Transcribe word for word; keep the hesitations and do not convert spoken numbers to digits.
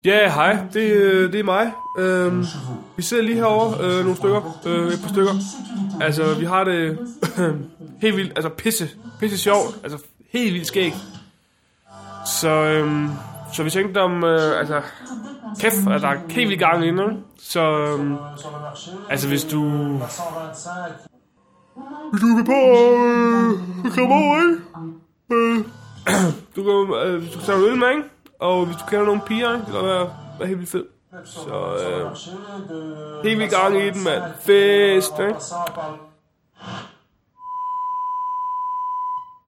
Ja, hej. Det, øh, det er mig. Øhm, vi sidder lige herovre, øh, nogle stykker. Øh, et par stykker. Altså, vi har det helt vildt, altså pisse, pisse sjovt. Altså, helt vildt skægt. Så, øhm, så vi tænkte om, øh, altså, kæft, at der er helt vildt gang inde. Så, øhm, altså, hvis du... Hvis du vil på øh, komme over, ikke? Øh, du kan, øh, hvis du kan tage en øl med, ikke? Og hvis du kender nogle piger, ikke? Det kan være, være helt vildt fedt. Så, øh, helt vildt gang i den, mand. Fest, ikke?